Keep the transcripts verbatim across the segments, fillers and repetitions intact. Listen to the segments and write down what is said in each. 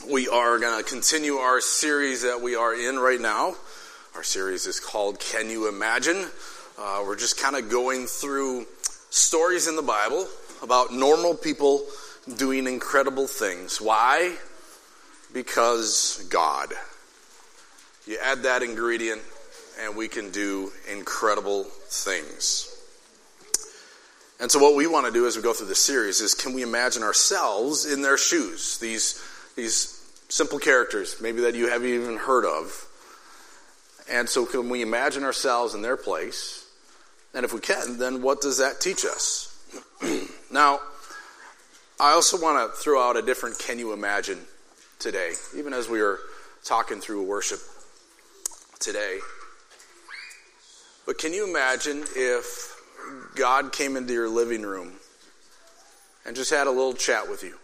We are going to continue our series that we are in right now. Our series is called Can You Imagine? Uh, we're just kind of going through stories in the Bible about normal people doing incredible things. Why? Because God. You add that ingredient and we can do incredible things. And so what we want to do as we go through this series is, can we imagine ourselves in their shoes? These, these simple characters, maybe that you haven't even heard of. And so can we imagine ourselves in their place? And if we can, then what does that teach us? Now, I also want to throw out a different can you imagine today, even as we were talking through worship today. But can you imagine if God came into your living room and just had a little chat with you?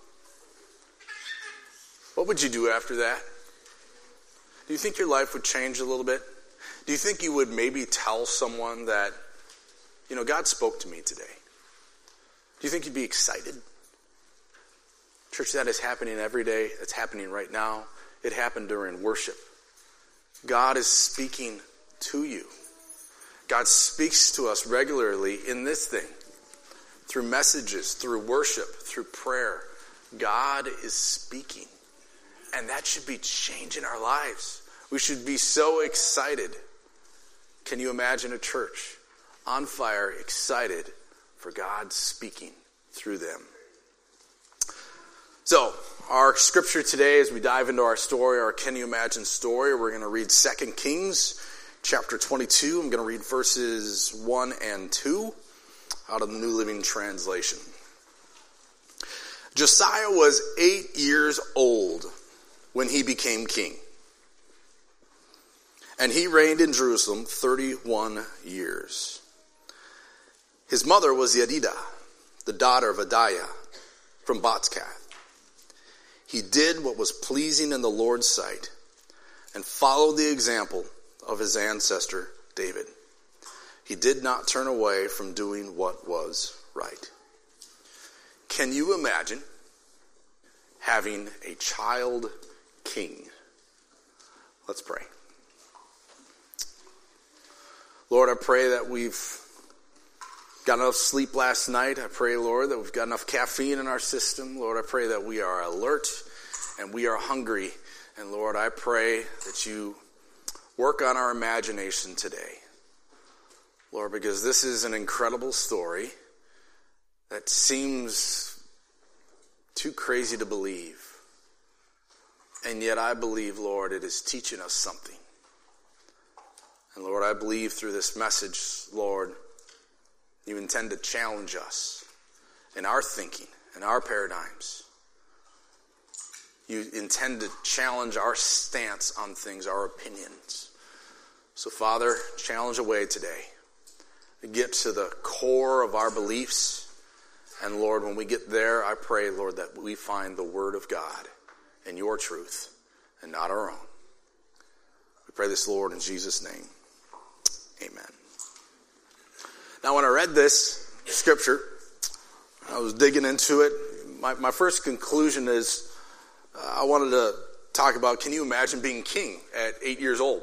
What would you do after that? Do you think your life would change a little bit? Do you think you would maybe tell someone that, you know, God spoke to me today? Do you think you'd be excited? Church, that is happening every day. It's happening right now. It happened during worship. God is speaking to you. God speaks to us regularly in this thing, through messages, through worship, through prayer. God is speaking. And that should be changing our lives. We should be so excited. Can you imagine a church on fire, excited for God speaking through them? So, our scripture today, as we dive into our story, our Can You Imagine story, we're going to read Second Kings chapter twenty-two. I'm going to read verses one and two out of the New Living Translation. Josiah was eight years old when he became king, and he reigned in Jerusalem thirty-one years. His mother was Yedidah, the daughter of Adiah from Botzkath. He did what was pleasing in the Lord's sight and followed the example of his ancestor David. He did not turn away from doing what was right. Can you imagine having a child king? Let's pray. Lord, I pray that we've got enough sleep last night. I pray, Lord, that we've got enough caffeine in our system. Lord, I pray that we are alert and we are hungry. And Lord, I pray that you work on our imagination today. Lord, because this is an incredible story that seems too crazy to believe. And yet I believe, Lord, it is teaching us something. And Lord, I believe through this message, Lord, you intend to challenge us in our thinking, in our paradigms. You intend to challenge our stance on things, our opinions. So, Father, challenge away today. Get to the core of our beliefs. And, Lord, when we get there, I pray, Lord, that we find the Word of God and your truth and not our own. We pray this, Lord, in Jesus' name. Amen. Now, when I read this scripture, I was digging into it. My, my first conclusion is uh, I wanted to talk about, can you imagine being king at eight years old?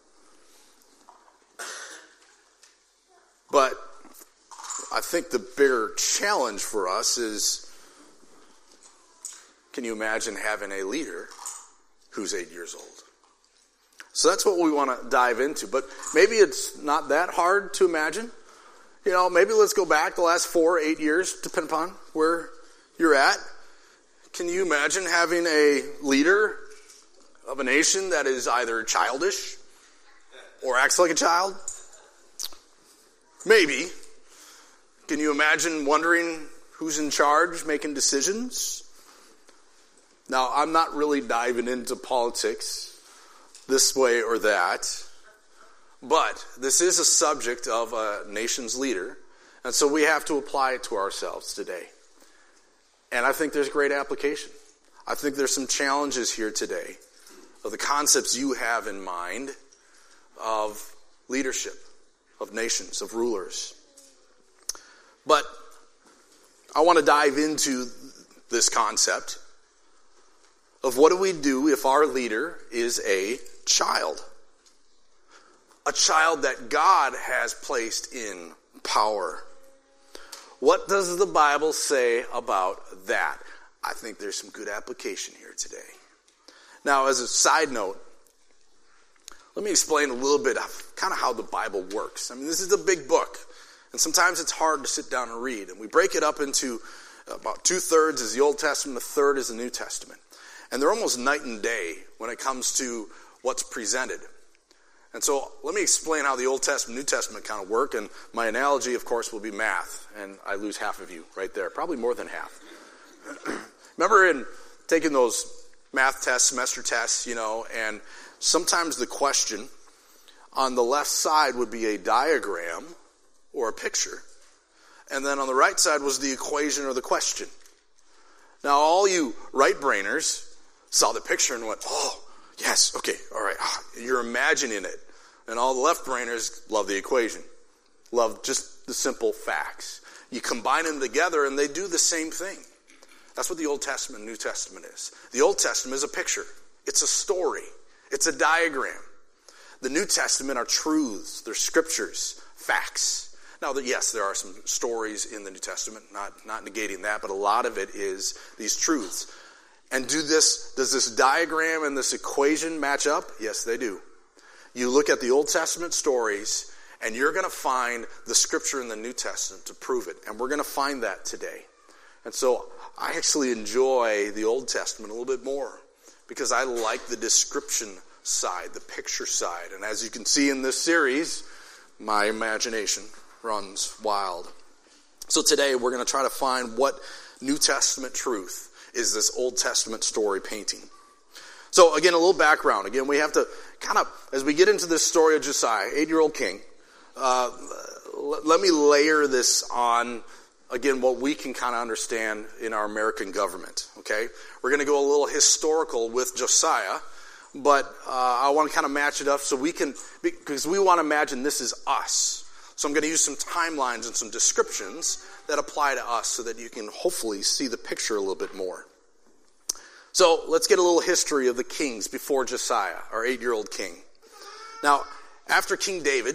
But I think the bigger challenge for us is, can you imagine having a leader who's eight years old? So that's what we want to dive into. But maybe it's not that hard to imagine. You know, maybe let's go back the last four, eight years, depending upon where you're at. Can you imagine having a leader of a nation that is either childish or acts like a child? Maybe. Can you imagine wondering who's in charge, making decisions? Now, I'm not really diving into politics this way or that. But this is a subject of a nation's leader, and so we have to apply it to ourselves today. And I think there's great application. I think there's some challenges here today of the concepts you have in mind of leadership, of nations, of rulers. But I want to dive into this concept of what do we do if our leader is a child? A child that God has placed in power. What does the Bible say about that? I think there's some good application here today. Now, as a side note, let me explain a little bit of kind of how the Bible works. I mean, this is a big book, and sometimes it's hard to sit down and read. And we break it up into about two-thirds is the Old Testament, a third is the New Testament. And they're almost night and day when it comes to what's presented. And so let me explain how the Old Testament, New Testament kind of work. And my analogy, of course, will be math. And I lose half of you right there, probably more than half. Remember in taking those math tests, semester tests, you know, and sometimes the question on the left side would be a diagram or a picture. And then on the right side was the equation or the question. Now, all you right-brainers saw the picture and went, oh, yes, okay, all right. You're imagining it. And all the left-brainers love the equation, love just the simple facts. You combine them together and they do the same thing. That's what the Old Testament and New Testament is. The Old Testament is a picture. It's a story. It's a diagram. The New Testament are truths. They're scriptures, facts. Now, yes, there are some stories in the New Testament, not, not negating that, but a lot of it is these truths. And do this, does this diagram and this equation match up? Yes, they do. You look at the Old Testament stories, and you're going to find the scripture in the New Testament to prove it. And we're going to find that today. And so I actually enjoy the Old Testament a little bit more because I like the description side, the picture side. And as you can see in this series, my imagination runs wild. So today we're going to try to find what New Testament truth is this Old Testament story painting. So again, a little background. Again, we have to kind of, as we get into this story of Josiah, eight-year-old king, uh, l- let me layer this on, again, what we can kind of understand in our American government, okay? We're going to go a little historical with Josiah, but uh, I want to kind of match it up so we can, because we want to imagine this is us. So I'm going to use some timelines and some descriptions that apply to us so that you can hopefully see the picture a little bit more. So let's get a little history of the kings before Josiah, our eight-year-old king. Now, after King David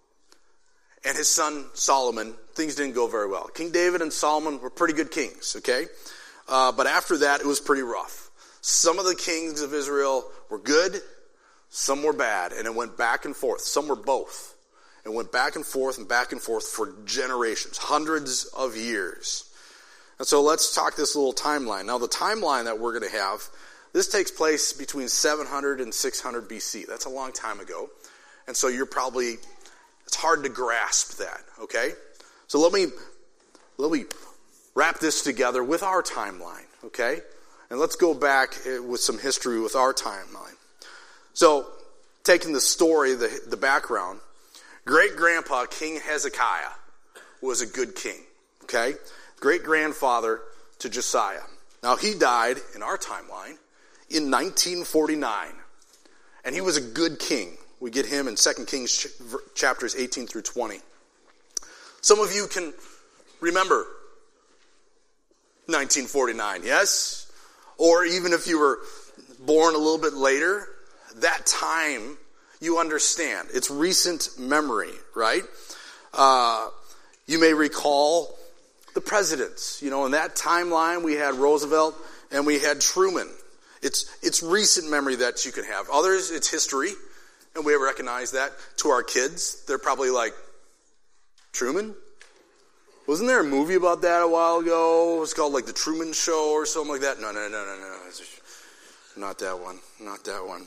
and his son Solomon, things didn't go very well. King David and Solomon were pretty good kings, okay? Uh, but after that, it was pretty rough. Some of the kings of Israel were good, some were bad, and it went back and forth. Some were both. It went back and forth and back and forth for generations, hundreds of years. And so let's talk this little timeline. Now, the timeline that we're going to have, this takes place between seven hundred and six hundred B C. That's a long time ago. And so you're probably, it's hard to grasp that, okay? So let me, let me wrap this together with our timeline, okay? And let's go back with some history with our timeline. So, taking the story, the, the background, great-grandpa King Hezekiah was a good king, okay? Great-grandfather to Josiah. Now, he died, in our timeline, in nineteen forty-nine. And he was a good king. We get him in Second Kings ch- chapters eighteen through twenty. Some of you can remember nineteen forty-nine, yes? Or even if you were born a little bit later, that time you understand. It's recent memory, right? Uh, you may recall the presidents. You know, in that timeline, we had Roosevelt and we had Truman. It's it's recent memory that you can have. Others, it's history, and we recognize that. To our kids, they're probably like, Truman? Wasn't there a movie about that a while ago? It was called like The Truman Show or something like that. No, no, no, no, no. Not that one. Not that one.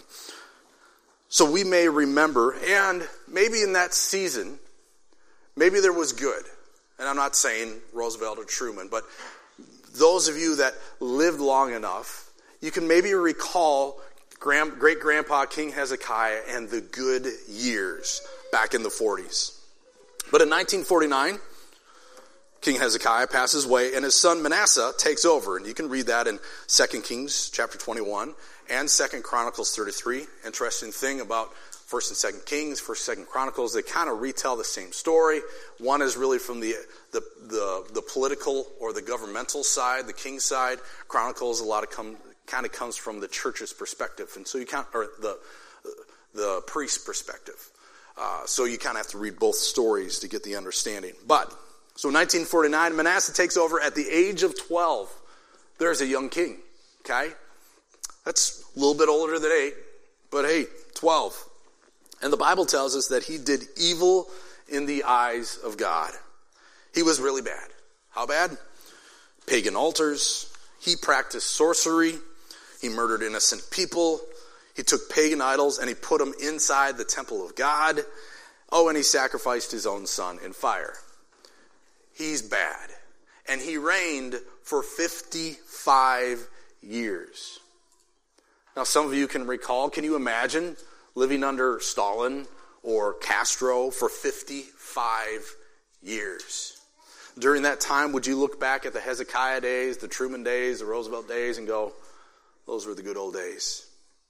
So we may remember, and maybe in that season, maybe there was good. And I'm not saying Roosevelt or Truman, but those of you that lived long enough, you can maybe recall grand, great-grandpa King Hezekiah and the good years back in the forties. But in nineteen forty-nine, King Hezekiah passes away, and his son Manasseh takes over. And you can read that in Second Kings chapter twenty-one and Second Chronicles thirty-three. Interesting thing about First and Second Kings, First and Second Chronicles, they kind of retell the same story. One is really from the, the the the political or the governmental side, the king's side. Chronicles, a lot of come kind of comes from the church's perspective, and so you can't, or the the priest's perspective. Uh, so you kind of have to read both stories to get the understanding. But so in nineteen forty-nine, Manasseh takes over at the age of twelve. There's a young king. Okay, that's a little bit older than eight, but hey, twelve. And the Bible tells us that he did evil in the eyes of God. He was really bad. How bad? Pagan altars. He practiced sorcery. He murdered innocent people. He took pagan idols and he put them inside the temple of God. Oh, and he sacrificed his own son in fire. He's bad. And he reigned for fifty-five years. Now, some of you can recall, can you imagine living under Stalin or Castro for fifty-five years? During that time, would you look back at the Hezekiah days, the Truman days, the Roosevelt days, and go, those were the good old days?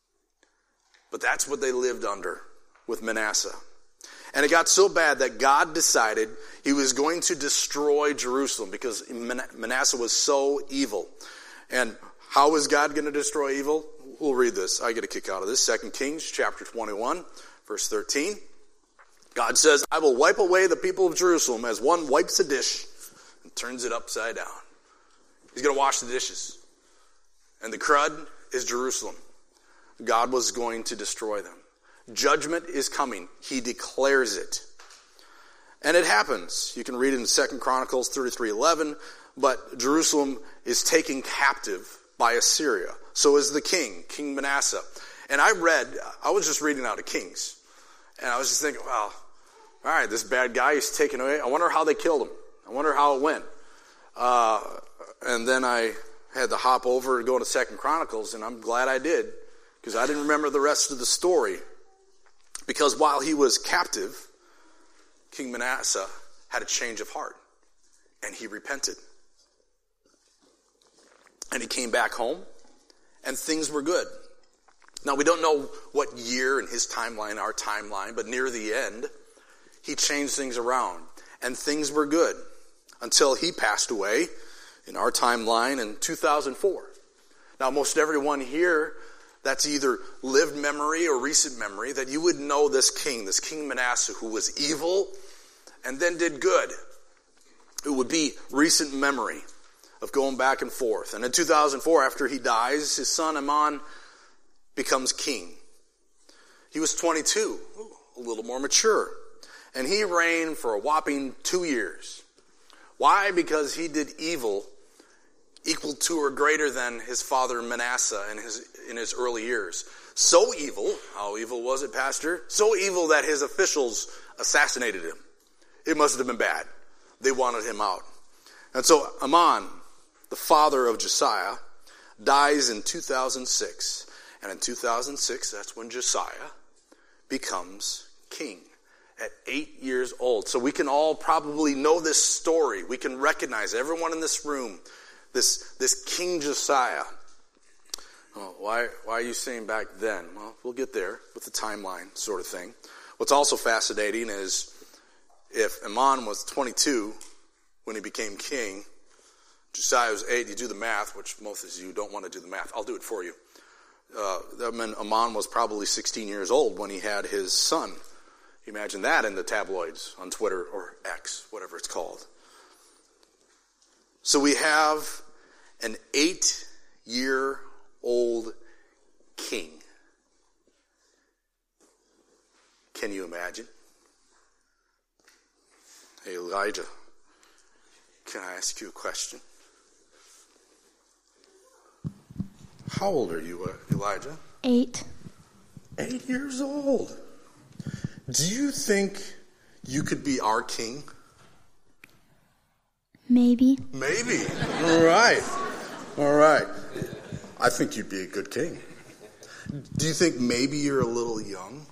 But that's what they lived under with Manasseh. And it got so bad that God decided he was going to destroy Jerusalem because Manasseh was so evil. And how is God going to destroy evil? We'll read this. I get a kick out of this. Second Kings chapter twenty-one, verse thirteen. God says, I will wipe away the people of Jerusalem as one wipes a dish and turns it upside down. He's going to wash the dishes. And the crud is Jerusalem. God was going to destroy them. Judgment is coming. He declares it. And it happens. You can read it in Second Chronicles thirty-three eleven. But Jerusalem is taken captive by Assyria. So is the king, King Manasseh. And I read, I was just reading out of Kings. And I was just thinking, well, all right, this bad guy is taken away. I wonder how they killed him. I wonder how it went. Uh, and then I had to hop over and go to Second Chronicles, and I'm glad I did, because I didn't remember the rest of the story. Because while he was captive, King Manasseh had a change of heart, and he repented. And he came back home, and things were good. Now, we don't know what year in his timeline, our timeline, but near the end, he changed things around, and things were good until he passed away in our timeline in two thousand four. Now, most everyone here that's either lived memory or recent memory, that you would know this king, this King Manasseh, who was evil and then did good. It would be recent memory of going back and forth. And in two thousand four, after he dies, his son Amon becomes king. He was twenty-two, a little more mature. And he reigned for a whopping two years. Why? Because he did evil equal to or greater than his father Manasseh in his, in his early years. So evil, how evil was it, Pastor? So evil that his officials assassinated him. It must have been bad. They wanted him out. And so Amon, the father of Josiah, dies in two thousand six. And in two thousand six, that's when Josiah becomes king at eight years old. So we can all probably know this story. We can recognize everyone in this room, this, this King Josiah. Oh, why, why are you saying back then? Well, we'll get there with the timeline sort of thing. What's also fascinating is if Amon was twenty-two when he became king, Josiah was eight, you do the math, which most of you don't want to do the math. I'll do it for you. Uh, that meant Amon was probably sixteen years old when he had his son. Imagine that in the tabloids on Twitter or X, whatever it's called. So we have an eight-year-old king. Can you imagine? Hey, Elijah, can I ask you a question? How old are you, Elijah? Eight. Eight years old. Do you think you could be our king? Maybe. Maybe. All right. All right. I think you'd be a good king. Do you think maybe you're a little young?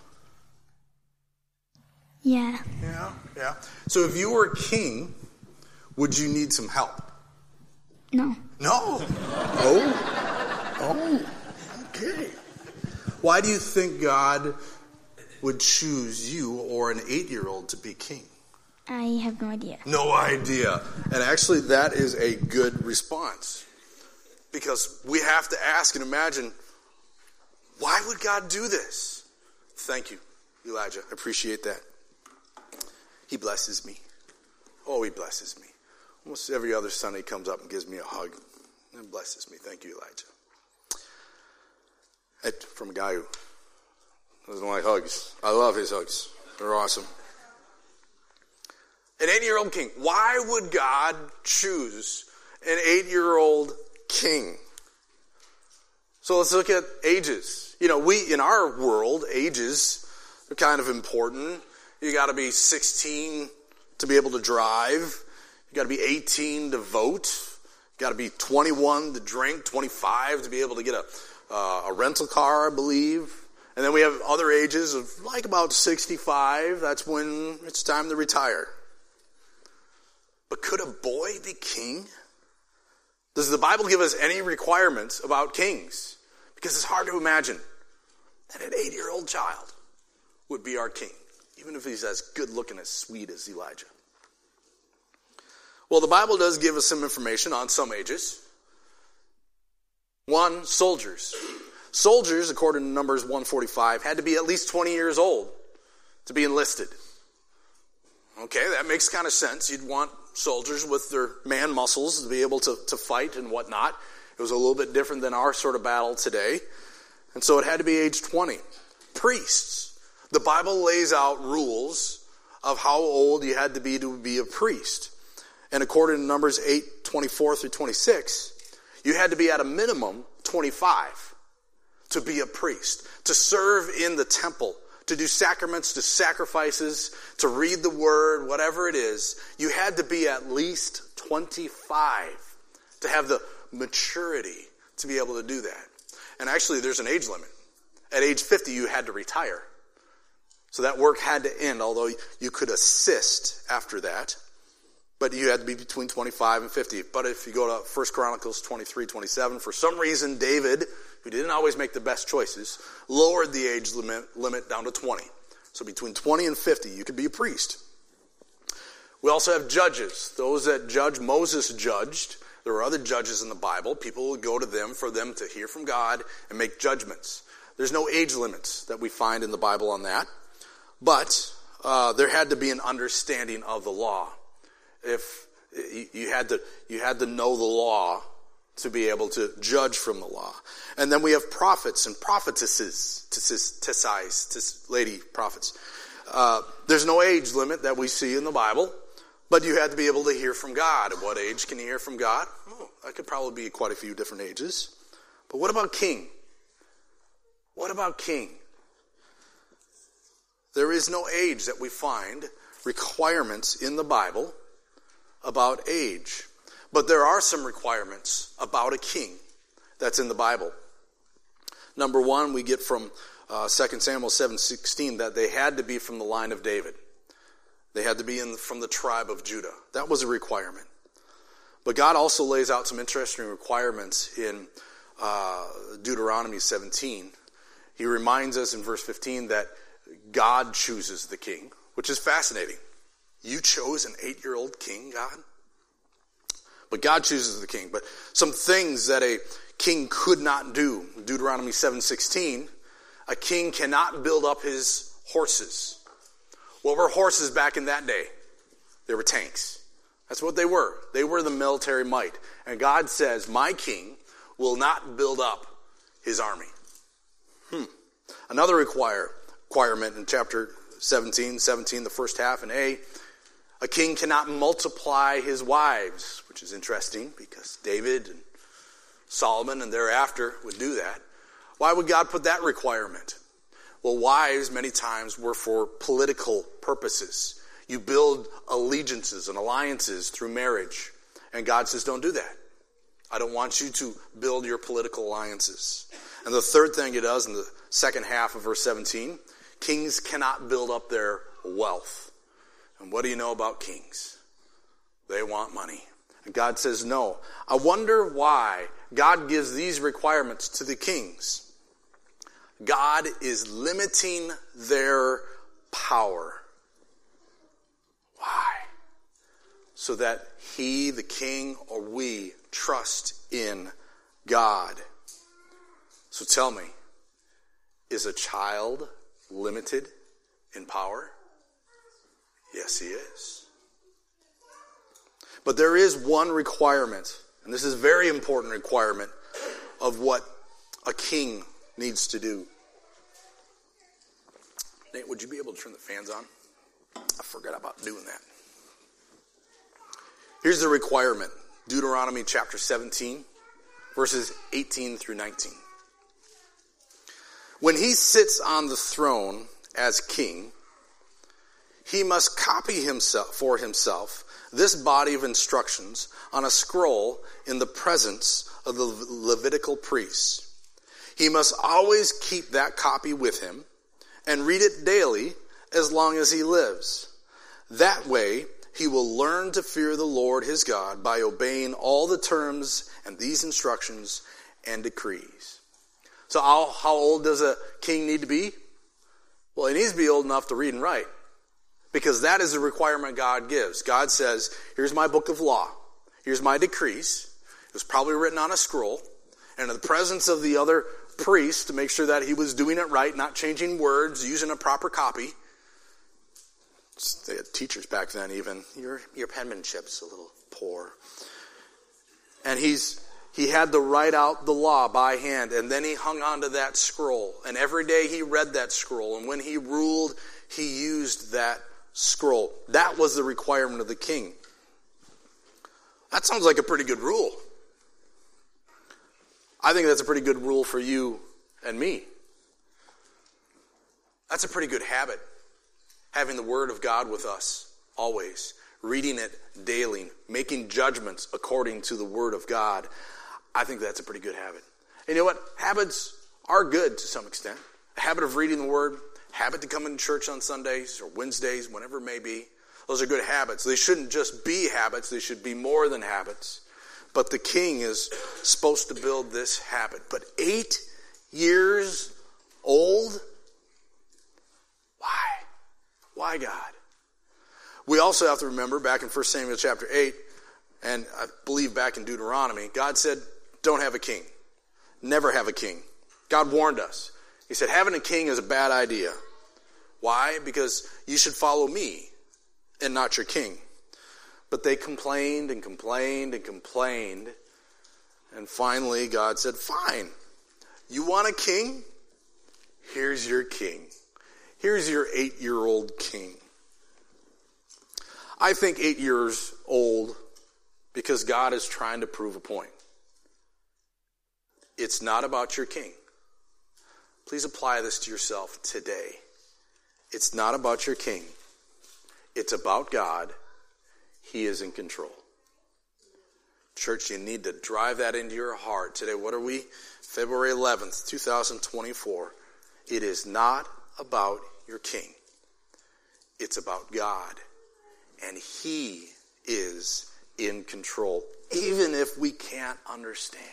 Yeah. Yeah, yeah. So if you were king, would you need some help? No. No? Oh? Oh, okay. Why do you think God would choose you or an eight-year-old to be king? I have no idea. No idea. And actually, that is a good response. because we have to ask and imagine, why would God do this? Thank you, Elijah. I appreciate that. He blesses me. Oh, he blesses me. Almost every other Sunday he comes up and gives me a hug and blesses me. Thank you, Elijah. It, from a guy who doesn't like hugs. I love his hugs. They're awesome. An eight-year-old king. Why would God choose an eight-year-old king? So let's look at ages. You know, we, in our world, ages are kind of important. You got to be sixteen to be able to drive. You got to be eighteen to vote. You got to be twenty-one to drink, twenty-five to be able to get a, uh, a rental car, I believe. And then we have other ages of like about sixty-five. That's when it's time to retire. But could a boy be king? Does the Bible give us any requirements about kings? Because it's hard to imagine that an eight-year-old child would be our king, even if he's as good-looking, as sweet as Elijah. Well, the Bible does give us some information on some ages. One, soldiers. Soldiers, according to Numbers one forty-five, had to be at least twenty years old to be enlisted. Okay, that makes kind of sense. You'd want soldiers with their man muscles to be able to, to fight and whatnot. It was a little bit different than our sort of battle today. And so it had to be age twenty. Priests. The Bible lays out rules of how old you had to be to be a priest. And according to Numbers eight twenty-four through twenty-six, you had to be at a minimum twenty-five to be a priest, to serve in the temple, to do sacraments, to sacrifices, to read the word, whatever it is. You had to be at least twenty-five to have the maturity to be able to do that. And actually, there's an age limit. At age fifty, you had to retire. So that work had to end, although you could assist after that. But you had to be between twenty-five and fifty. But if you go to First Chronicles twenty-three twenty-seven, for some reason, David, who didn't always make the best choices, lowered the age limit, limit down to twenty. So between twenty and fifty, you could be a priest. We also have judges. Those that judge, Moses judged. There were other judges in the Bible. People would go to them for them to hear from God and make judgments. There's no age limits that we find in the Bible on that. But uh, there had to be an understanding of the law. If you had to, you had to know the law to be able to judge from the law. And then we have prophets and prophetesses, tessize, tis, lady prophets. Uh, there's no age limit that we see in the Bible, but you had to be able to hear from God. At what age can you hear from God? Oh, that could probably be quite a few different ages. But what about king? What about king? There is no age that we find requirements in the Bible about age. But there are some requirements about a king that's in the Bible. Number one, we get from uh, Second Samuel seven sixteen that they had to be from the line of David. They had to be in, from the tribe of Judah. That was a requirement. But God also lays out some interesting requirements in uh, Deuteronomy seventeen. He reminds us in verse fifteen that God chooses the king, which is fascinating. You chose an eight-year-old king, God? But God chooses the king. But some things that a king could not do. Deuteronomy seven sixteen, a king cannot build up his horses. What were horses back in that day? They were tanks. That's what they were. They were the military might. And God says, my king will not build up his army. Hmm. Another require, requirement in chapter seventeen, seventeen, the first half in A, a king cannot multiply his wives, which is interesting because David and Solomon and thereafter would do that. Why would God put that requirement? Well, wives many times were for political purposes. You build allegiances and alliances through marriage. And God says, don't do that. I don't want you to build your political alliances. And the third thing he does in the second half of verse seventeen, kings cannot build up their wealth. And what do you know about kings? They want money. And God says no. I wonder why God gives these requirements to the kings. God is limiting their power. Why? So that he, the king, or we trust in God. So tell me, is a child limited in power? Yes, he is. But there is one requirement, and this is a very important requirement of what a king needs to do. Nate, would you be able to turn the fans on? I forgot about doing that. Here's the requirement. Deuteronomy chapter seventeen, verses eighteen through nineteen. When he sits on the throne as king, he must copy himself for himself this body of instructions on a scroll in the presence of the Levitical priests. He must always keep that copy with him and read it daily as long as he lives. That way, he will learn to fear the Lord his God by obeying all the terms and these instructions and decrees. So how, how old does a king need to be? Well, he needs to be old enough to read and write, because that is the requirement God gives. God says, here's my book of law. Here's my decrees. It was probably written on a scroll. And in the presence of the other priests to make sure that he was doing it right, not changing words, using a proper copy. They had teachers back then even. Your, your penmanship's a little poor. And he's he had to write out the law by hand, and then he hung on to that scroll. And every day he read that scroll. And when he ruled, he used that scroll. That was the requirement of the king. That sounds like a pretty good rule. I think that's a pretty good rule for you and me. That's a pretty good habit. Having the Word of God with us always. Reading it daily. Making judgments according to the Word of God. I think that's a pretty good habit. And you know what? Habits are good to some extent. A habit of reading the Word. Habit to come into church on Sundays or Wednesdays, whenever it may be. Those are good habits. They shouldn't just be habits. They should be more than habits. But the king is supposed to build this habit. But eight years old? Why? Why God? We also have to remember back in First Samuel chapter eight, and I believe back in Deuteronomy, God said, don't have a king. Never have a king. God warned us. He said, having a king is a bad idea. Why? Because you should follow me and not your king. But they complained and complained and complained. And finally, God said, fine. You want a king? Here's your king. Here's your eight-year-old king. I think eight years old because God is trying to prove a point. It's not about your king. Please apply this to yourself today. It's not about your king. It's about God. He is in control. Church, you need to drive that into your heart today. What are we? February eleventh, twenty twenty-four. It is not about your king. It's about God. And he is in control, even if we can't understand.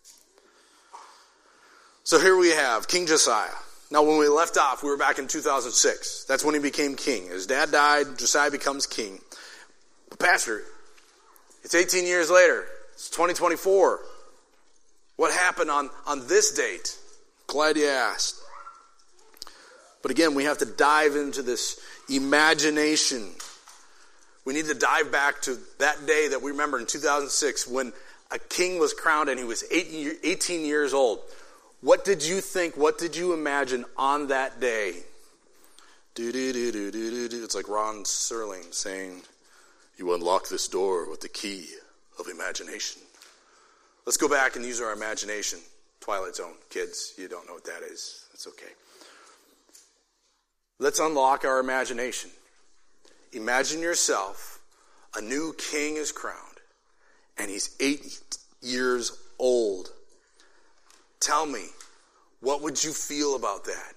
So here we have King Josiah. Now when we left off, we were back in two thousand six. That's when he became king. His dad died, Josiah becomes king. But Pastor, it's eighteen years later. It's twenty twenty-four. What happened on, on this date? Glad you asked. But again, we have to dive into this imagination. We need to dive back to that day that we remember in two thousand six when a king was crowned and he was eighteen years old. What did you think? What did you imagine on that day? Do do do do do do. It's like Ron Serling saying, "You unlock this door with the key of imagination." Let's go back and use our imagination. Twilight Zone, kids, you don't know what that is. That's okay. Let's unlock our imagination. Imagine yourself, a new king is crowned, and he's eight years old. Tell me, what would you feel about that?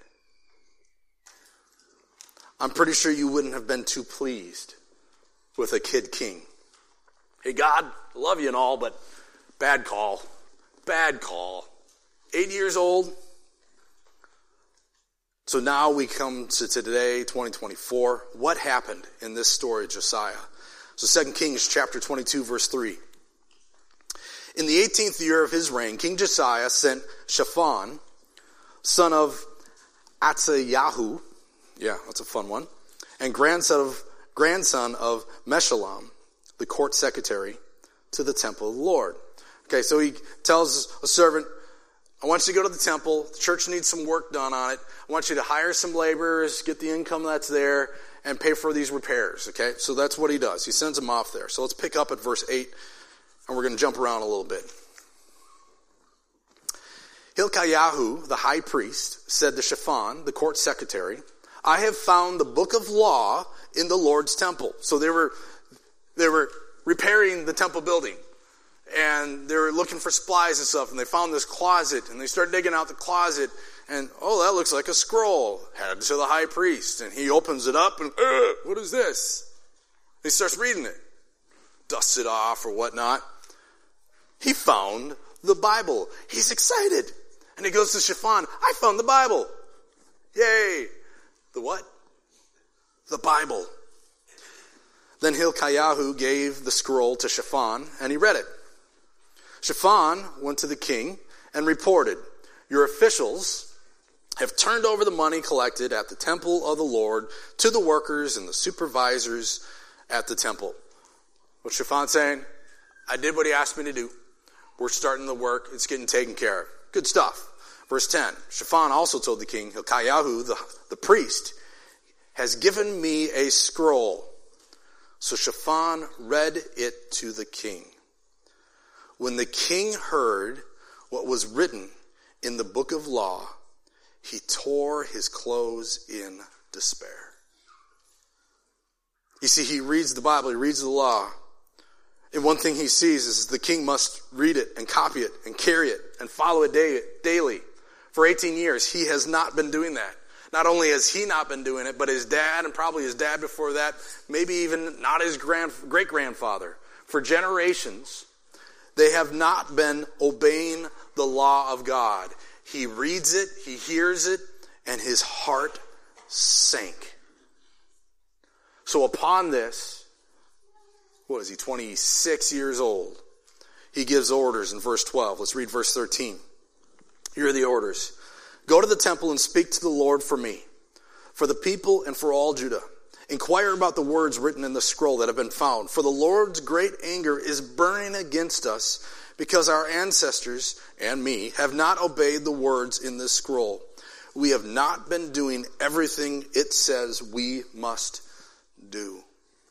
I'm pretty sure you wouldn't have been too pleased with a kid king. Hey, God, I love you and all, but bad call. Bad call. Eight years old. So now we come to today, twenty twenty-four. What happened in this story of Josiah? So Second Kings chapter twenty-two, verse three. In the eighteenth year of his reign, King Josiah sent Shaphan, son of Atzayahu, yeah, that's a fun one, and grandson of, grandson of Meshullam, the court secretary, to the temple of the Lord. Okay, so he tells a servant, I want you to go to the temple. The church needs some work done on it. I want you to hire some laborers, get the income that's there, and pay for these repairs. Okay, so that's what he does. He sends them off there. So let's pick up at verse eight, and we're going to jump around a little bit. Hilkiah, the high priest, said to Shaphan, the court secretary, I have found the book of law in the Lord's temple. So they were, they were repairing the temple building. And they were looking for supplies and stuff, and they found this closet, and they started digging out the closet, and, oh, that looks like a scroll. Head to the high priest, and he opens it up, and, uh, what is this? He starts reading it. Dusts it off or whatnot. He found the Bible. He's excited. And he goes to Shaphan, I found the Bible. Yay. The what? The Bible. Then Hilkiah gave the scroll to Shaphan, and he read it. Shaphan went to the king and reported, your officials have turned over the money collected at the temple of the Lord to the workers and the supervisors at the temple. What's Shaphan saying? I did what he asked me to do. We're starting the work. It's getting taken care of. Good stuff. Verse ten, Shaphan also told the king, Hilkiah, the, the priest, has given me a scroll. So Shaphan read it to the king. When the king heard what was written in the book of law, he tore his clothes in despair. You see, he reads the Bible, he reads the law, and one thing he sees is the king must read it and copy it and carry it and follow it day, daily. For eighteen years, he has not been doing that. Not only has he not been doing it, but his dad and probably his dad before that, maybe even not his grand, great-grandfather. For generations, they have not been obeying the law of God. He reads it, he hears it, and his heart sank. So upon this, what is he, twenty-six years old? He gives orders in verse twelve. Let's read verse thirteen. Here are the orders. Go to the temple and speak to the Lord for me, for the people and for all Judah. Inquire about the words written in the scroll that have been found. For the Lord's great anger is burning against us because our ancestors and me have not obeyed the words in this scroll. We have not been doing everything it says we must do.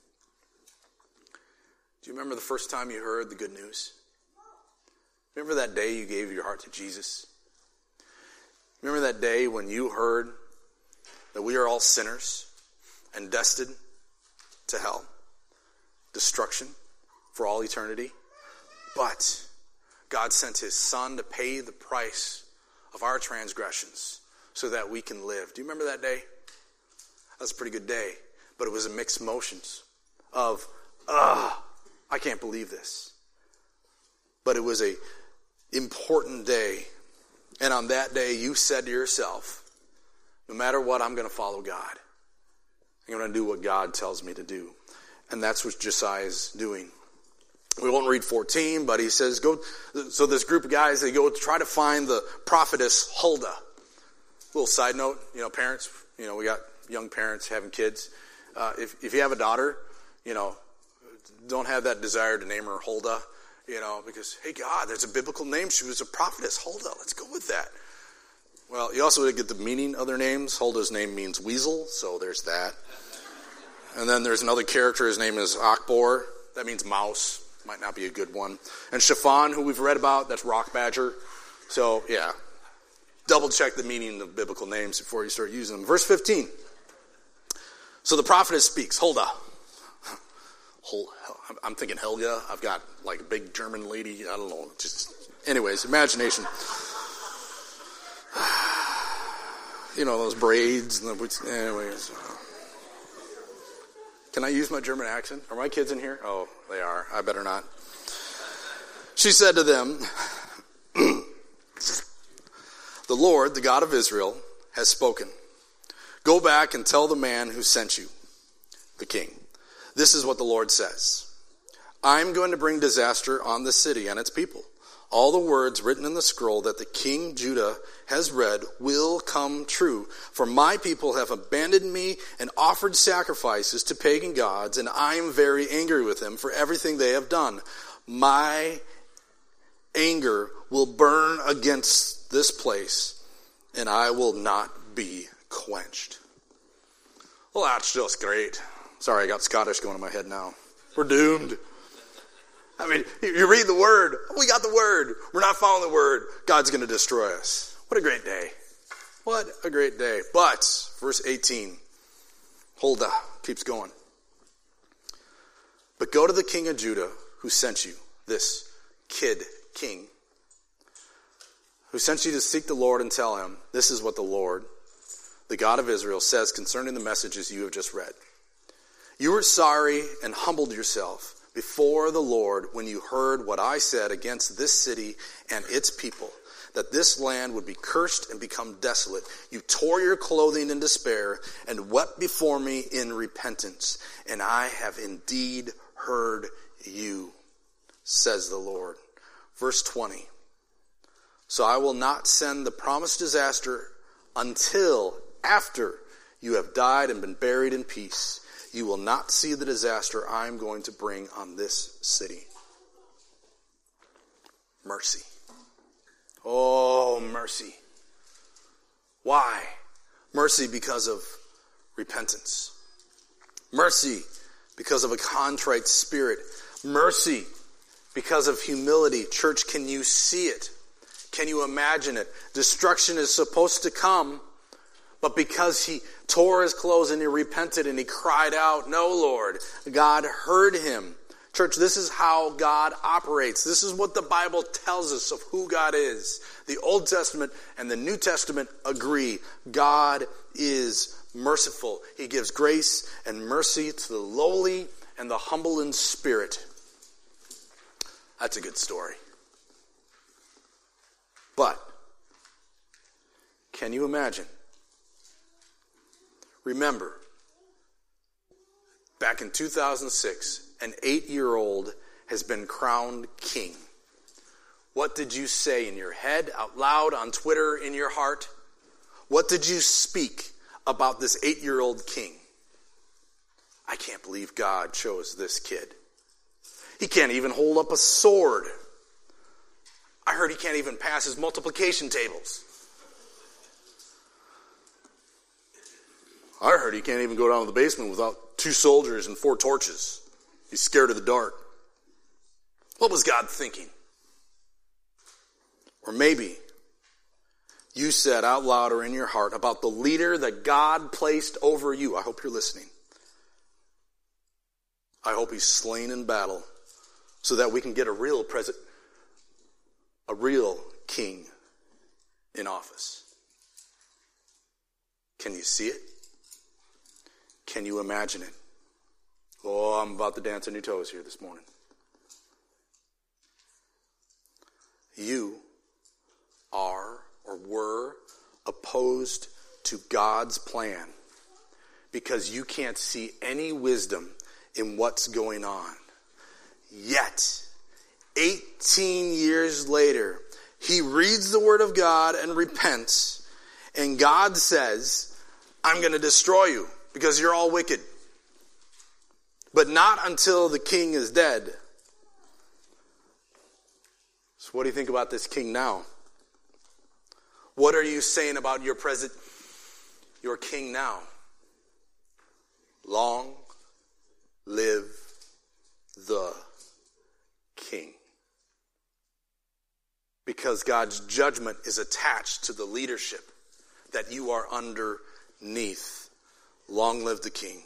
Do you remember the first time you heard the good news? Remember that day you gave your heart to Jesus? Remember that day when you heard that we are all sinners and destined to hell, destruction for all eternity? But God sent his Son to pay the price of our transgressions so that we can live. Do you remember that day? That was a pretty good day, but it was a mixed emotions of, ah, I can't believe this. But it was a important day. And on that day, you said to yourself, no matter what, I'm going to follow God. I'm going to do what God tells me to do. And that's what Josiah is doing. We won't read fourteen, but he says, go. So this group of guys, they go try to find the prophetess Huldah. Little side note, you know, parents, you know, we got young parents having kids. Uh, if, if you have a daughter, you know, don't have that desire to name her Huldah. You know, because, hey, God, there's a biblical name. She was a prophetess. Huldah, let's go with that. Well, you also get the meaning of their names. Huldah's name means weasel, so there's that. And then there's another character. His name is Akbor. That means mouse. Might not be a good one. And Shaphan, who we've read about, that's rock badger. So, yeah. Double check the meaning of biblical names before you start using them. Verse fifteen. So the prophetess speaks. Huldah. I'm thinking Helga. I've got like a big German lady. I don't know. Just, anyways, imagination. You know, those braids. And the, anyways. Can I use my German accent? Are my kids in here? Oh, they are. I better not. She said to them, the Lord, the God of Israel, has spoken. Go back and tell the man who sent you, the king. This is what the Lord says. I'm going to bring disaster on the city and its people. all the words written in the scroll that the king Judah has read will come true. For my people have abandoned me and offered sacrifices to pagan gods, and I am very angry with them for everything they have done. My anger will burn against this place, and I will not be quenched. Well, that's just great. Sorry, I got Scottish going in my head now. We're doomed. I mean, you read the word. We got the word. We're not following the word. God's going to destroy us. What a great day. What a great day. But, verse eighteen, Huldah keeps going. But go to the king of Judah who sent you, this kid king, who sent you to seek the Lord, and tell him, this is what the Lord, the God of Israel, says concerning the messages you have just read. You were sorry and humbled yourself before the Lord when you heard what I said against this city and its people, that this land would be cursed and become desolate. You tore your clothing in despair and wept before me in repentance. And I have indeed heard you, says the Lord. Verse twenty. So I will not send the promised disaster until after you have died and been buried in peace. You will not see the disaster I am going to bring on this city. Mercy. Oh, mercy. Why? Mercy because of repentance. Mercy because of a contrite spirit. Mercy because of humility. Church, can you see it? Can you imagine it? Destruction is supposed to come, but because he tore his clothes and he repented and he cried out, no, Lord, God heard him. Church, this is how God operates. This is what the Bible tells us of who God is. The Old Testament and the New Testament agree. God is merciful. He gives grace and mercy to the lowly and the humble in spirit. That's a good story. But, can you imagine? Remember, back in two thousand six, an eight-year-old has been crowned king. What did you say in your head, out loud, on Twitter, in your heart? What did you speak about this eight-year-old king? I can't believe God chose this kid. He can't even hold up a sword. I heard he can't even pass his multiplication tables. I heard he can't even go down to the basement without two soldiers and four torches. He's scared of the dark. What was God thinking? Or maybe you said out loud or in your heart about the leader that God placed over you. I hope you're listening. I hope he's slain in battle so that we can get a real president, a real king in office. Can you see it? Can you imagine it? Oh, I'm about to dance on your toes here this morning. You are or were opposed to God's plan because you can't see any wisdom in what's going on. Yet, eighteen years later, he reads the word of God and repents, and God says, I'm going to destroy you because you're all wicked. But not until the king is dead. So what do you think about this king now? What are you saying about your present, your king now? Long live the king. Because God's judgment is attached to the leadership that you are underneath. Long live the king.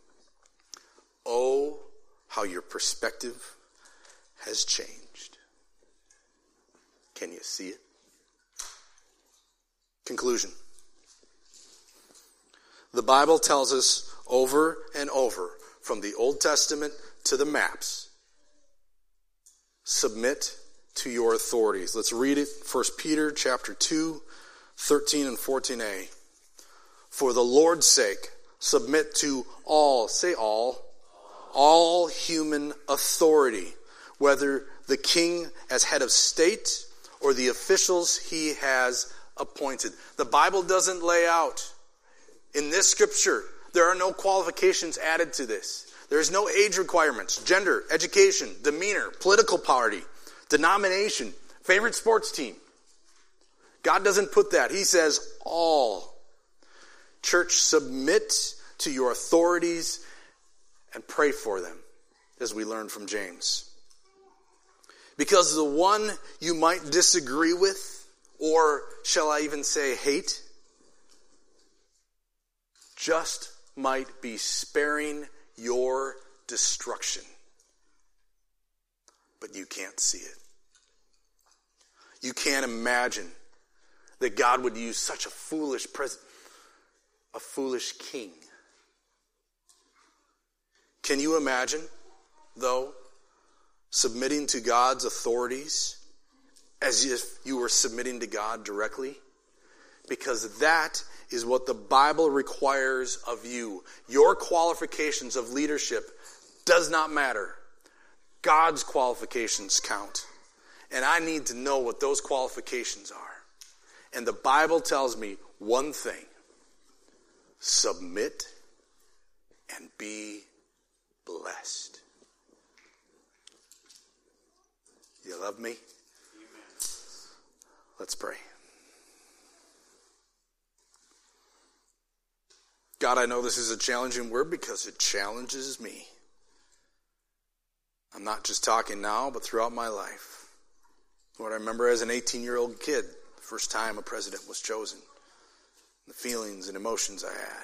Oh, how your perspective has changed. Can you see it? Conclusion. The Bible tells us over and over, from the Old Testament to the maps, submit to your authorities. Let's read it. First Peter chapter two, thirteen and fourteen a. For the Lord's sake, submit to all, say all, all human authority, whether the king as head of state, or the officials he has appointed. The Bible doesn't lay out. In this scripture, there are no qualifications added to this. There's no age requirements, gender, education, demeanor, political party, denomination, favorite sports team. God doesn't put that. He says all. Church, submit to your authorities and pray for them, as we learned from James. Because the one you might disagree with, or shall I even say hate, just might be sparing your destruction. But you can't see it. You can't imagine that God would use such a foolish president, a foolish king. Can you imagine, though, submitting to God's authorities as if you were submitting to God directly? Because that is what the Bible requires of you. Your qualifications of leadership does not matter. God's qualifications count. And I need to know what those qualifications are. And the Bible tells me one thing. Submit and be blessed. You love me? Amen. Let's pray. God, I know this is a challenging word because it challenges me. I'm not just talking now, but throughout my life. Lord, I remember as an eighteen-year-old kid, the first time a president was chosen, the feelings and emotions I had.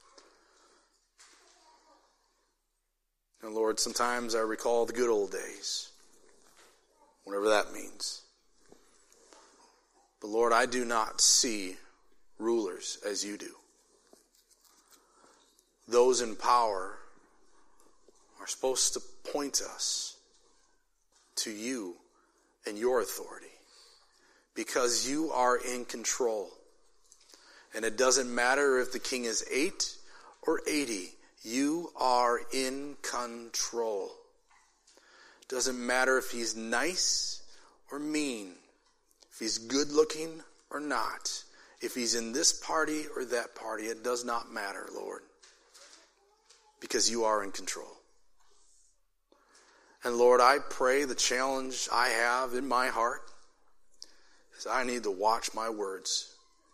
And Lord, sometimes I recall the good old days, whatever that means. But Lord, I do not see rulers as you do. Those in power are supposed to point us to you and your authority, because you are in control. And it doesn't matter if the king is eight or eighty, you are in control. It doesn't matter if he's nice or mean, if he's good looking or not, if he's in this party or that party. It does not matter, Lord, because you are in control. And Lord, I pray the challenge I have in my heart is I need to watch my words.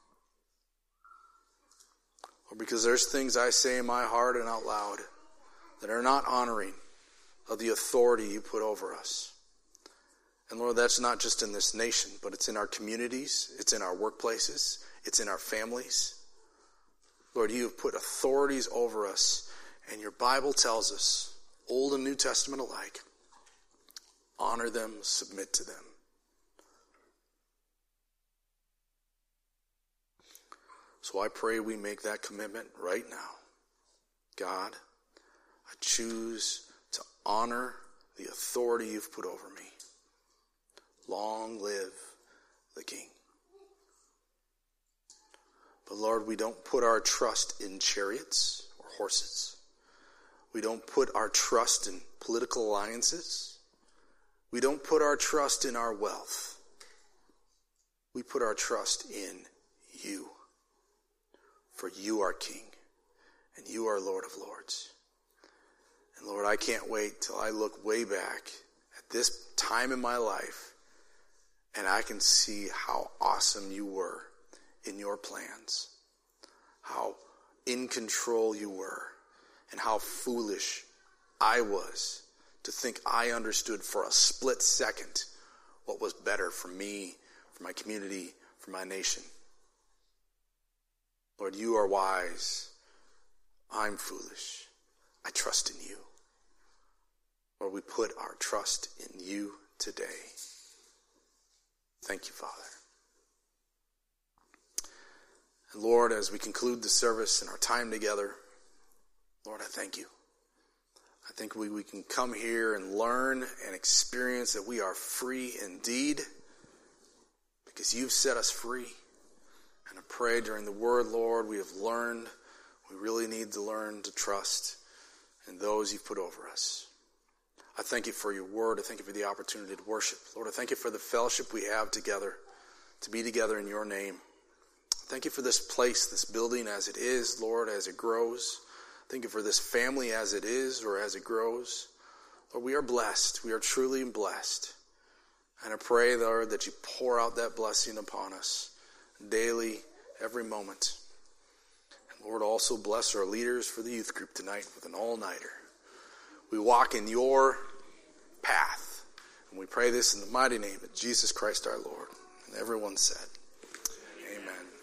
Lord, because there's things I say in my heart and out loud that are not honoring of the authority you put over us. And Lord, that's not just in this nation, but it's in our communities, it's in our workplaces, it's in our families. Lord, you have put authorities over us, and your Bible tells us, Old and New Testament alike, honor them, submit to them. So I pray we make that commitment right now. God, I choose to honor the authority you've put over me. Long live the King. But Lord, we don't put our trust in chariots or horses. We don't put our trust in political alliances. We don't put our trust in our wealth. We put our trust in you. For you are King, and you are Lord of Lords. And Lord, I can't wait till I look way back at this time in my life, and I can see how awesome you were in your plans, how in control you were, and how foolish I was to think I understood for a split second what was better for me, for my community, for my nation. Lord, you are wise. I'm foolish. I trust in you. Lord, we put our trust in you today. Thank you, Father. And Lord, as we conclude the service and our time together, Lord, I thank you. I think we, we can come here and learn and experience that we are free indeed, because you've set us free. And I pray during the word, Lord, we have learned, we really need to learn to trust in those you've put over us. I thank you for your word. I thank you for the opportunity to worship. Lord, I thank you for the fellowship we have together, to be together in your name. Thank you for this place, this building as it is, Lord, as it grows. Thank you for this family as it is or as it grows. Lord, we are blessed. We are truly blessed. And I pray, Lord, that you pour out that blessing upon us daily, every moment. And Lord, also bless our leaders for the youth group tonight with an all-nighter. We walk in your path. And we pray this in the mighty name of Jesus Christ our Lord. And everyone said,